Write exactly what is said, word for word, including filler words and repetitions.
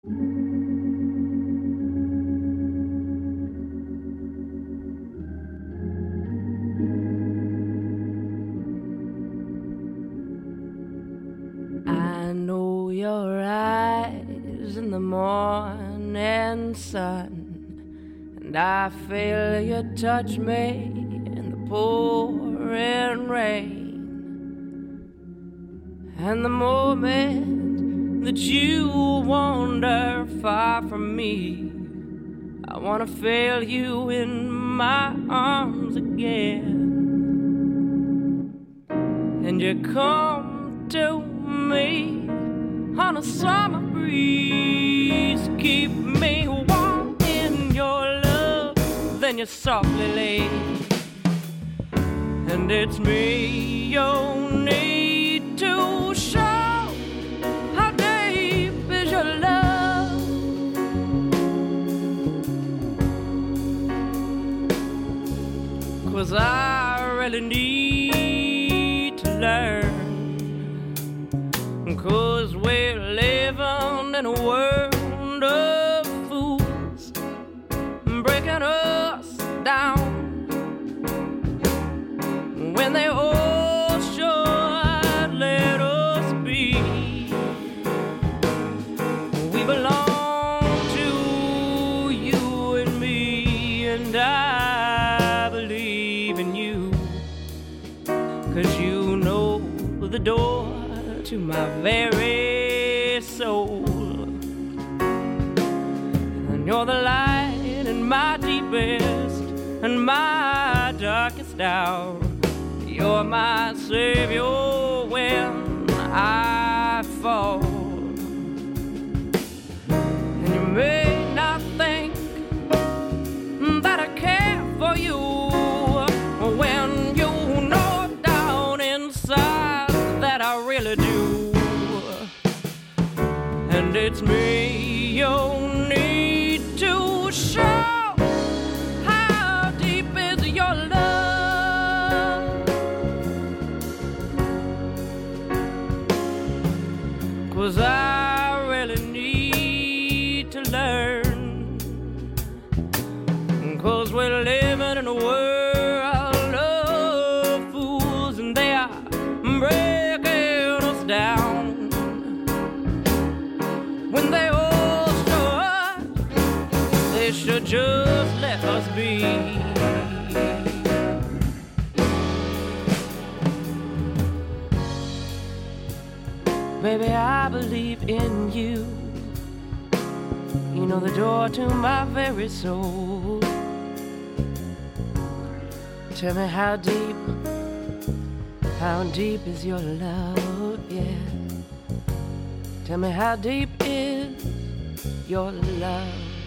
I know your eyes in the morning sun, and I feel you touch me in the pouring rain. And the moment that you wander far from me, I wanna feel you in my arms again. And you come to me on a summer breeze, keep me warm in your love, then you softly leave. And it's me you need to show how deep is your love. 'Cause I really need to learn, 'cause we're living in a world of fools, breaking us down when they all should let us be. We belong to you and me, and I believe in you, 'cause you know the door to my very soul. And you're the light in my deepest and my darkest hour. You're my savior when I fall. And you may not think that I care for you when you know down inside that I really do. And it's me you need to show how deep is your love. 'Cause I really need to learn, 'cause we're living in a world of fools, and they are breaking us down when they all should, they should just let us be. Baby, I believe in you. You know the door to my very soul. Tell me how deep, how deep is your love, yeah. Tell me how deep is your love.